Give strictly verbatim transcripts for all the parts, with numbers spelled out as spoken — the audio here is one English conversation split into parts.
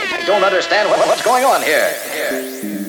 I don't understand what, what's going on here. here.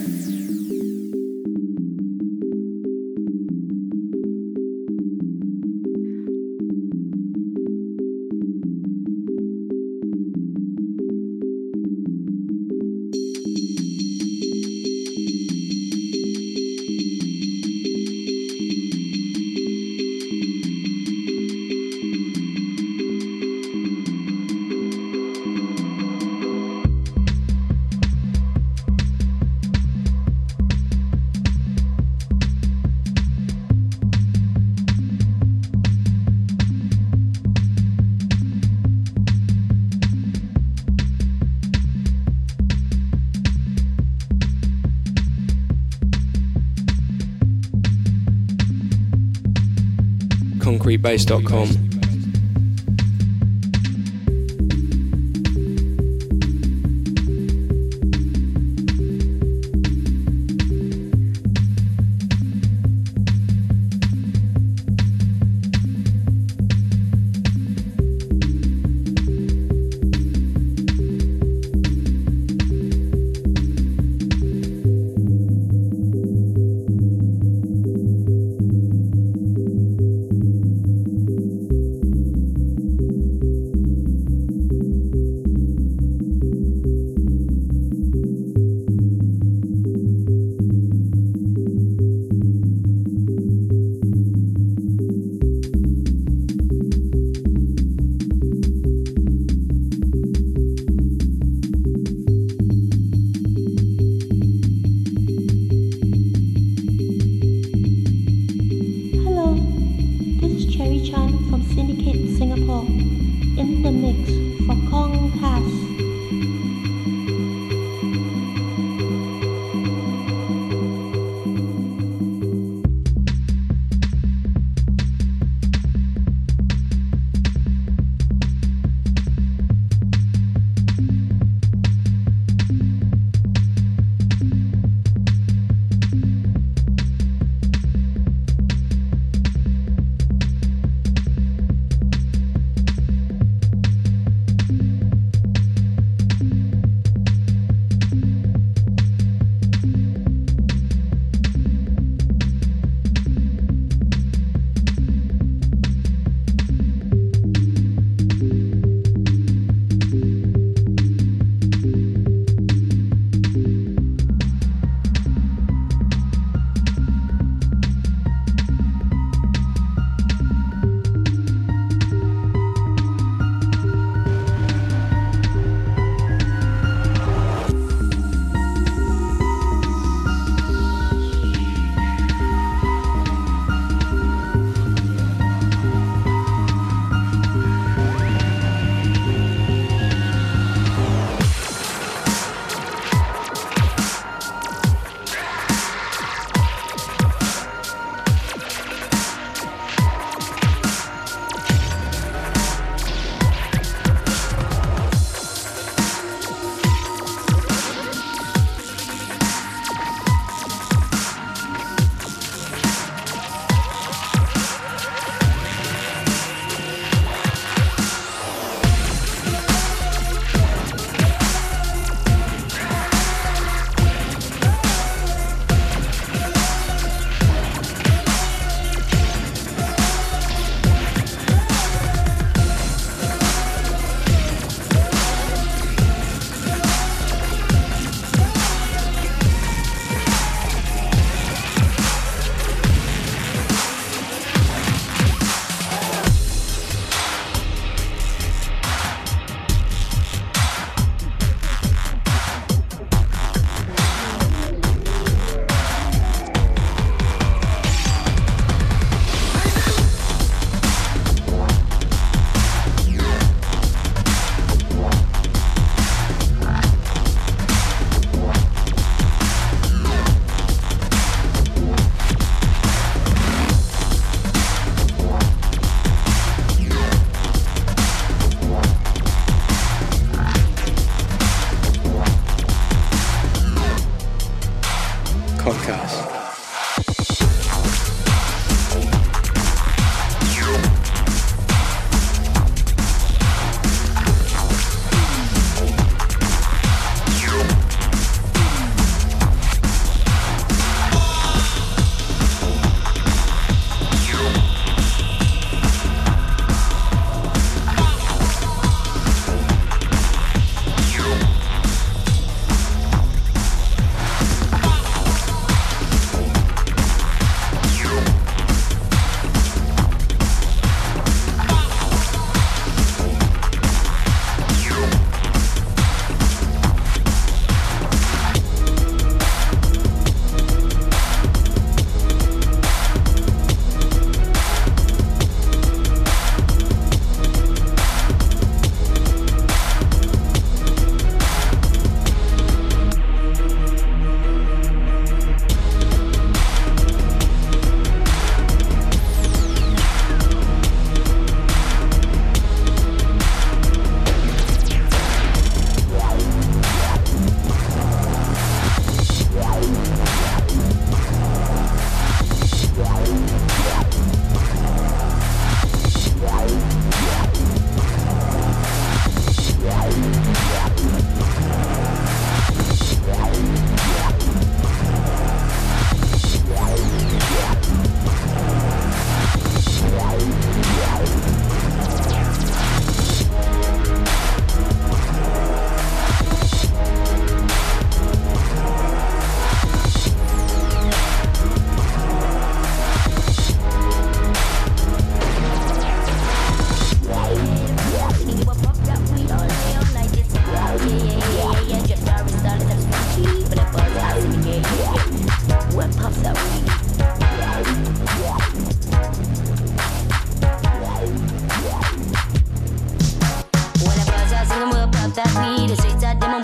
concrete base dot com.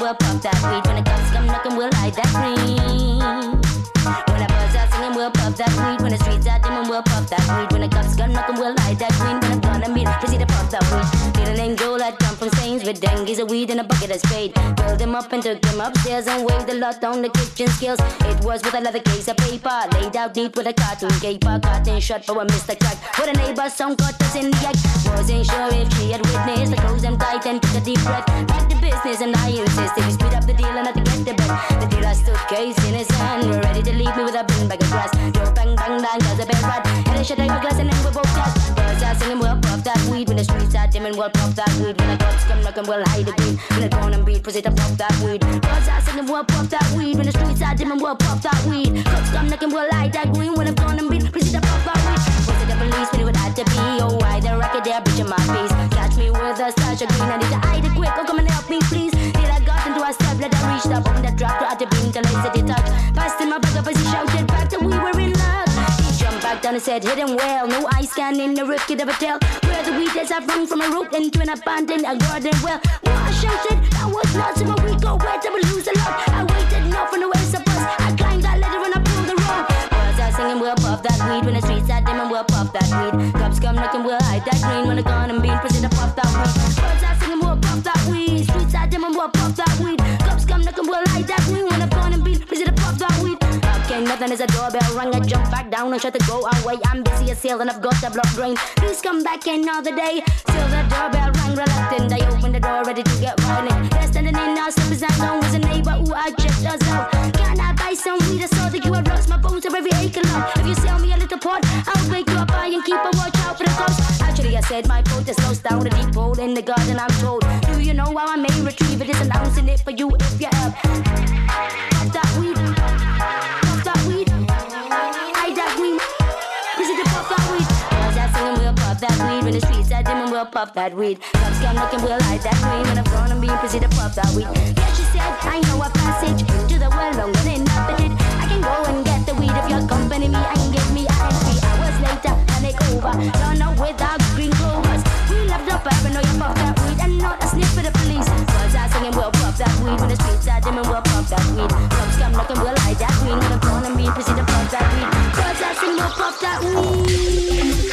we'll pop that weed. When the cops come knocking, we'll light that green. When the birds are singing, we'll pop that weed. When the streets are dimming, we'll pop that weed. When the cops come knocking, we'll light that green. When I'm gonna meet, proceed to pop that weed. Little angel that come from Stains with dengues, a weed in a bucket of spade. Build him up and took him upstairs and waved a lot on the kitchen skills. It was with a leather case of paper, laid out neat with a cartoon caper. Cartoon shut for a Mister Crack. With a neighbor's son caught us in the act. Wasn't sure if she had witnessed the close them tight and took a deep breath. Back to business and I insisted we speed up the deal and not to get the bet. The dealer stood case in his hand, we're ready to leave me with a bin bag of grass. Door bang bang down, cause a bell rod. And I shut out my glass and then we both glass. Birds are singing, we'll pop that weed. When the streets are dimming, we'll pop that weed. When the cops come knocking, we'll hide the green. When the corn and beat, proceed to pop that weed. Birds are singing, we'll pop that weed. When the streets are dimming, we'll pop that weed. Cops come knocking, we'll hide that green. When the corn and beat, proceed to pop that weed. Was it the police when it would have to be? Oh, why the racket there, bitch in my face. Catch me with a stash of green. I need to hide it quick, oh come and help me please. Till I got into a step, let I reached up on the drop to at the beam till I said it touch. Passed him my back up as he shouted back that we were in love. He jumped back down and said, hit him well. No eye scan in the roof, could ever tell where the weed is. I rung from a rope into an abandoned a garden well. Well, I shouted, that was not so we go where to lose a lot. I waited enough on the way to bus. I climbed that ladder and I pulled the rope. Birds are singing, we'll pop that weed. When the streets are dim and we'll pop that weed. Cops come knocking, we'll hide that green. When the gun and bean, proceed to pop that weed. Birds are singing, we'll pop that weed. Streets are dim and we'll pop that weed. Cops come knocking, we'll hide that green. When the gun and bean, proceed to pop that weed. Okay, nothing as a doorbell rang. I jump back down and try to go away. I'm busy as hell and I've got the blood drain. Please come back another day. Still the doorbell rang reluctant. I opened the door ready to get violent. They're standing in our slippers and long was a neighbor who I checked us out. Can I buy some weed? I saw that you had lost my bones of every acre lot. If you sell me a little pot, I'll wake you up high and keep a watch out for the cops. Actually, I said my coat is lost down a deep hole in the garden, I'm told. Do you know how I may retrieve it? It's announcing it for you if you have. Pop that weed. Pop that weed. Hide that weed. Is it to pop that weed? Girls are singing, we'll pop that weed. When the streets are dim and we'll pop that weed. Cops come looking, we'll hide that green. When I'm gone and being proceed to pop that weed. Yeah, she said, I know a passage into the world longer than nothing. I can go and get the weed if you accompany me and give me a hand. Three hours later, and it over. Run out without green clovers. We left up paranoia, pop that weed and not a sniff for the police. Girls are singing, we'll pop that weed. When the streets are dim and we'll pop that weed. Cops come knocking, we'll hide that green. When I'm gone and being proceed to pop that weed. Girls are singing, we'll pop that weed.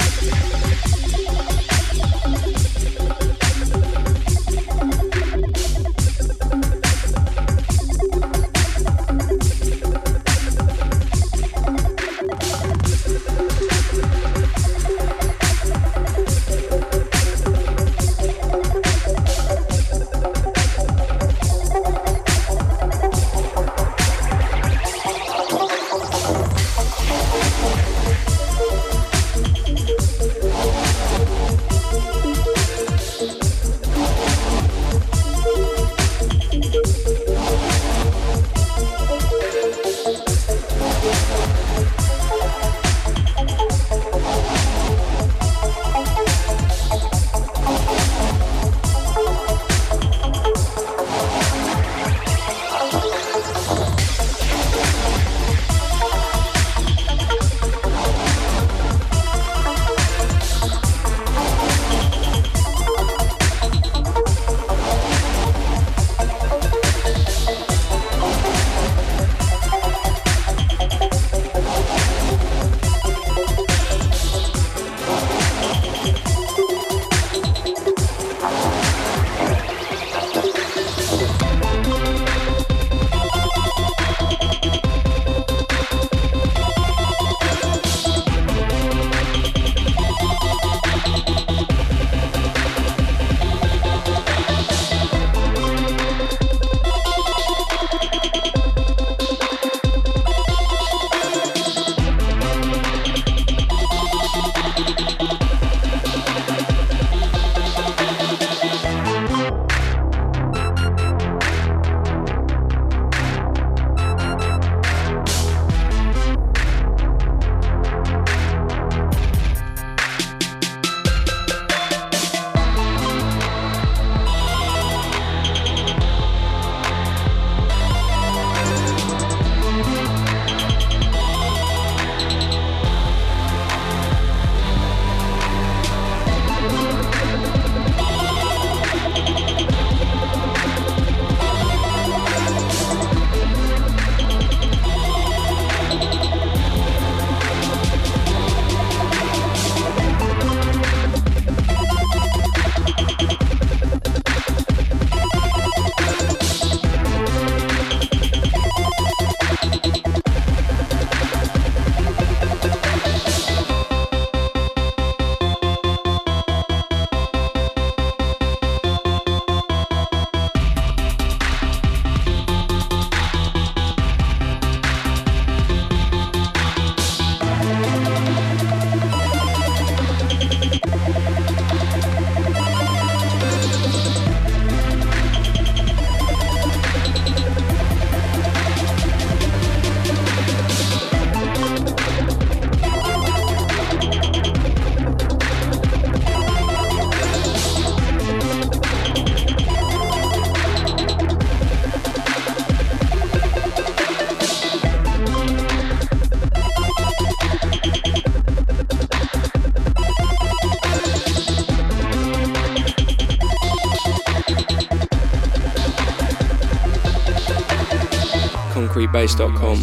concrete bass dot com.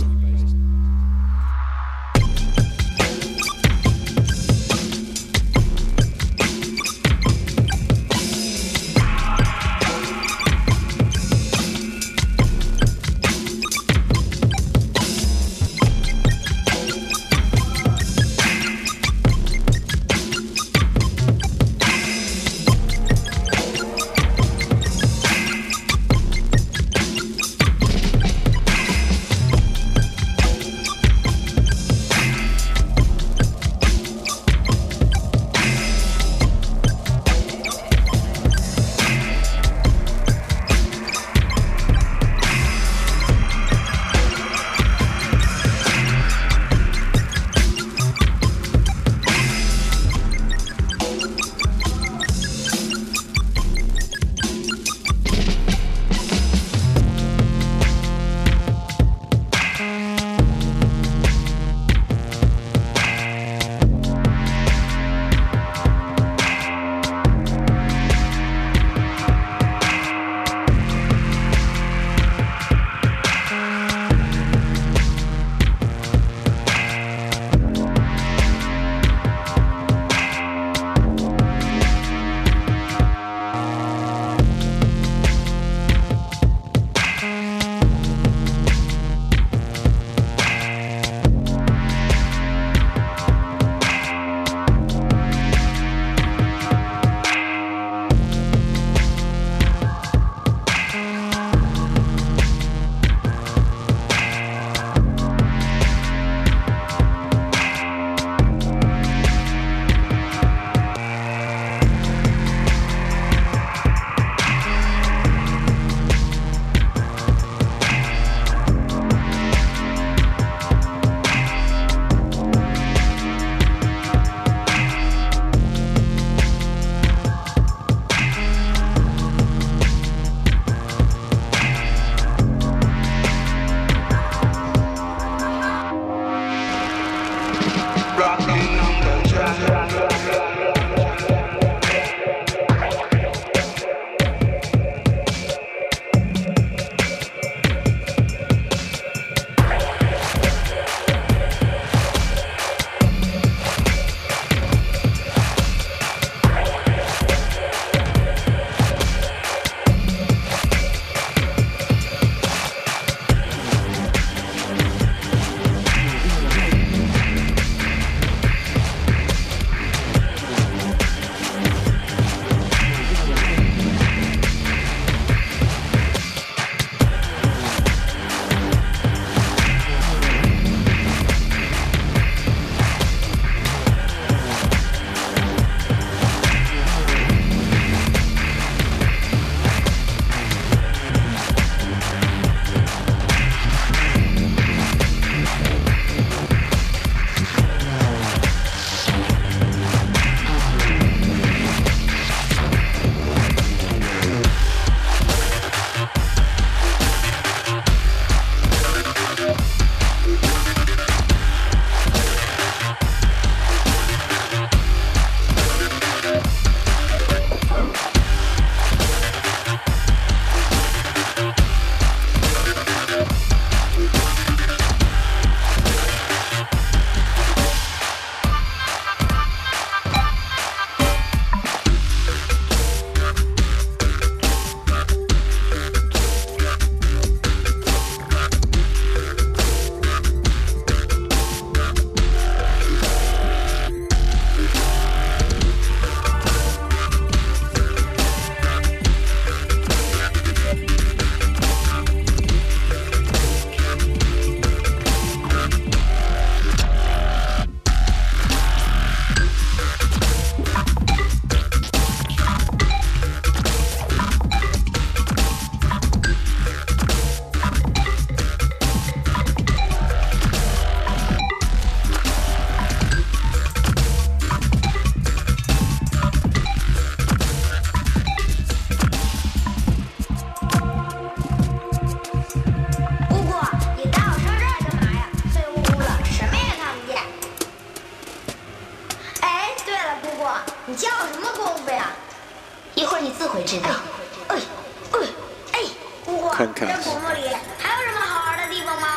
知道。哎哎哎， 看看。 这古墓里还有什么好玩的地方吗？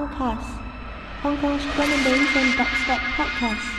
Concast, Hong Kong's drum and bass and dubstep podcast.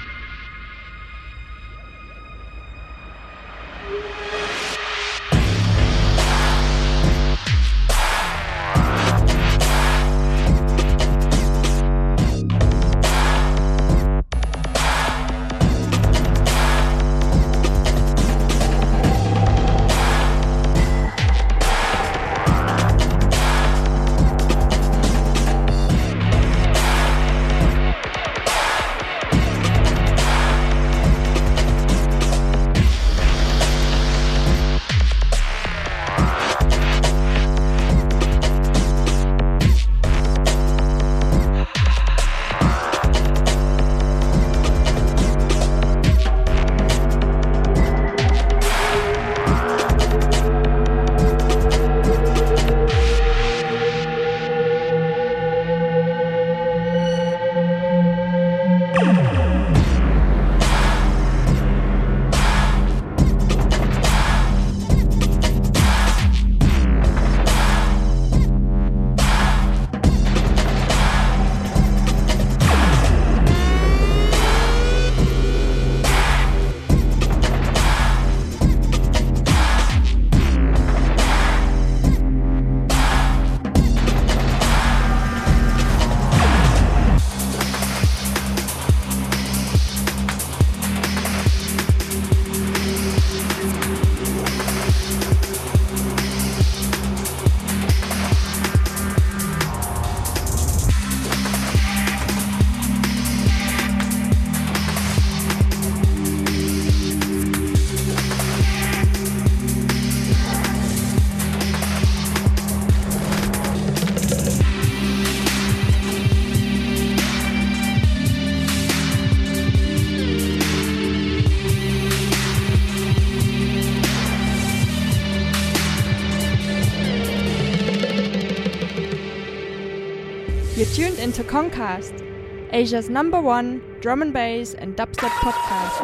You're tuned into Concast, Asia's number one drum and bass and dubstep podcast.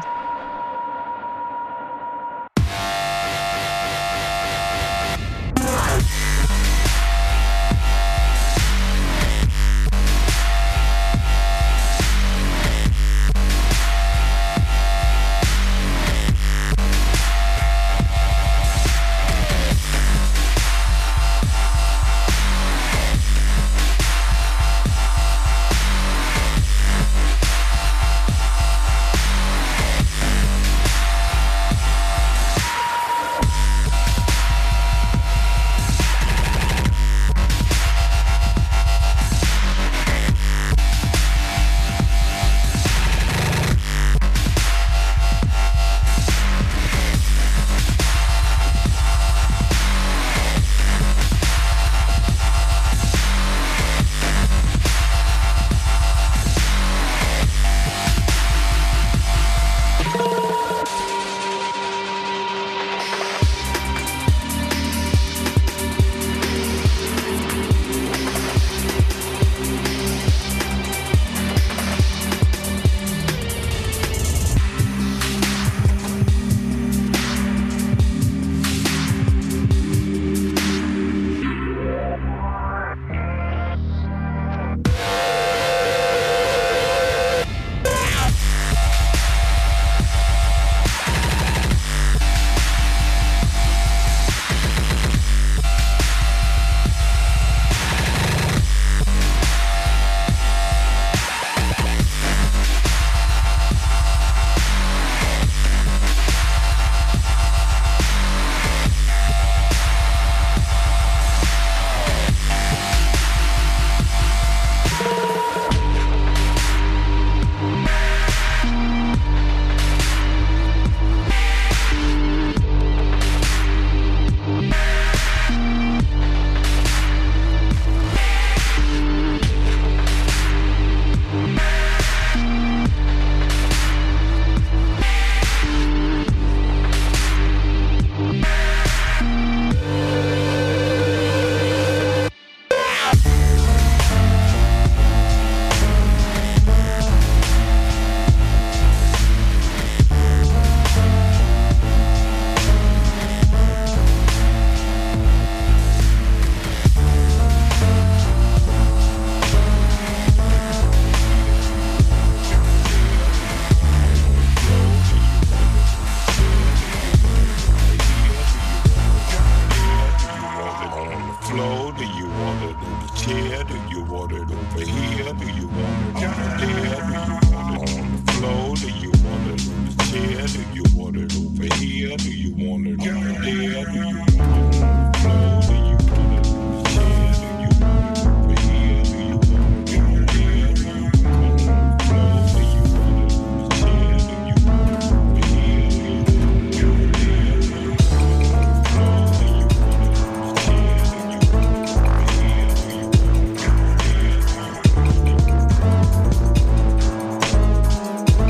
here? Do you wanna go there? Do you wanna flow? Do you wanna chill? Do you wanna over here? Do you wanna go there? Do you wanna flow? Do you wanna chill? Do you wanna over here? Do you wanna go there? Do you wanna flow? Do you wanna chill? Do you wanna over here? Do you wanna go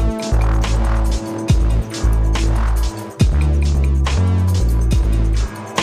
there?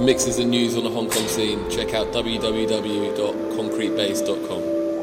mixes and news on the Hong Kong scene, check out w w w dot concrete bass dot com.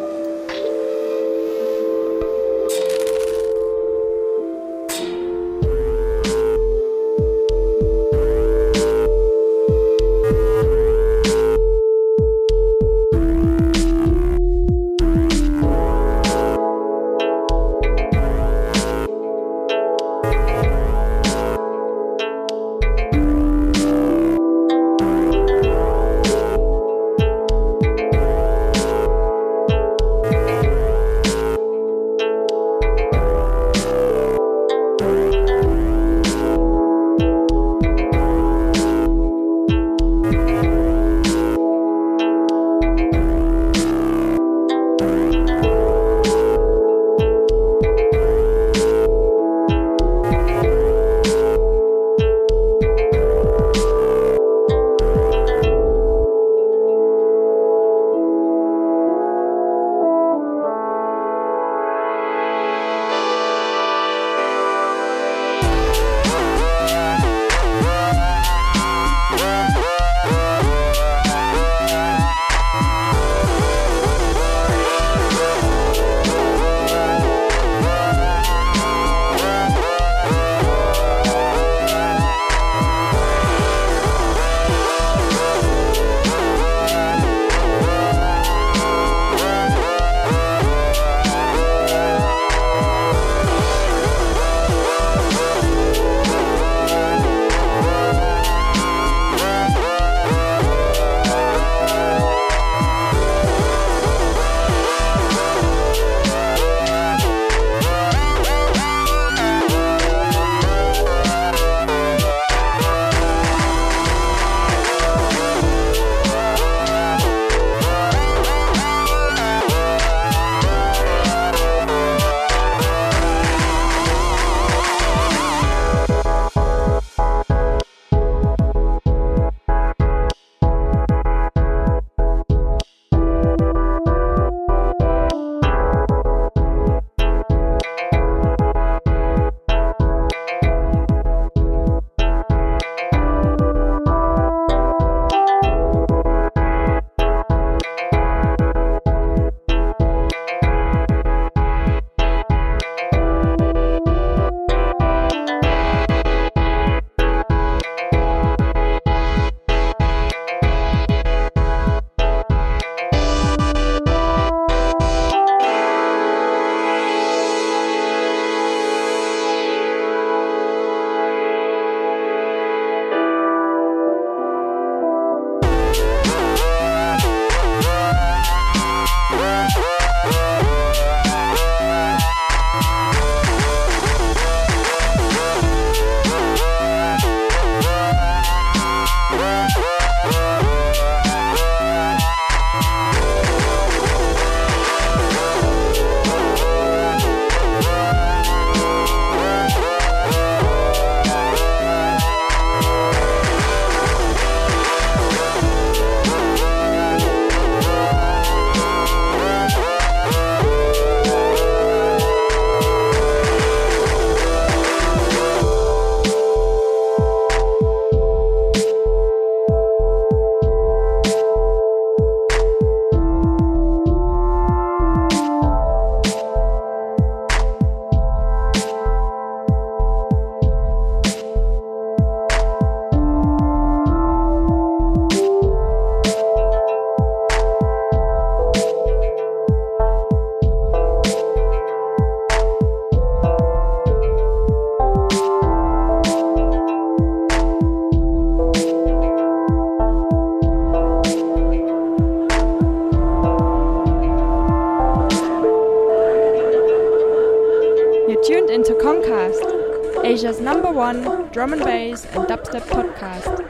Asia's number one drum and bass and dubstep podcast.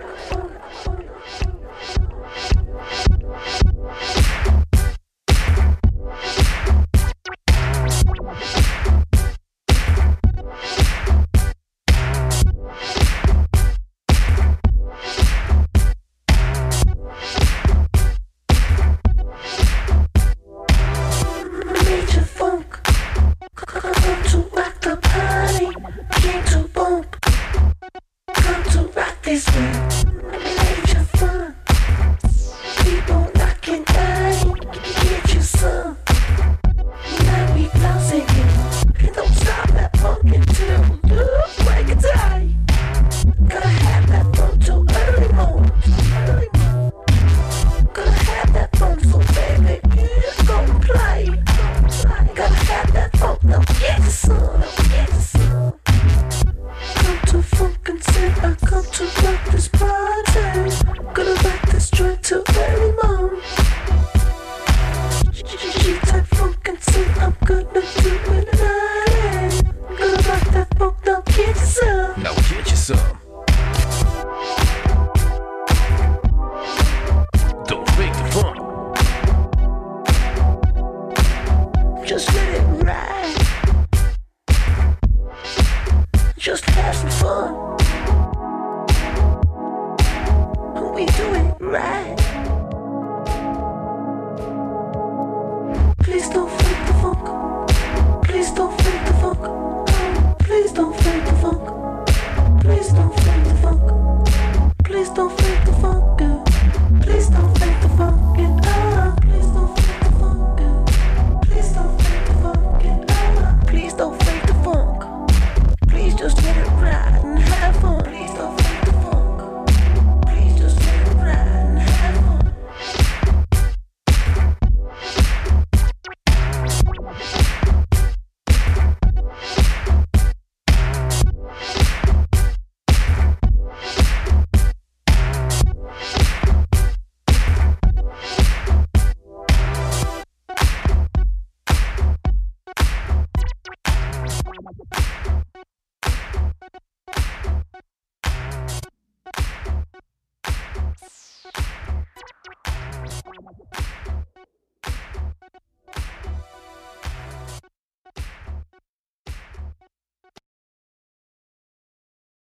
Come to rock this world. Major funk. we do it right.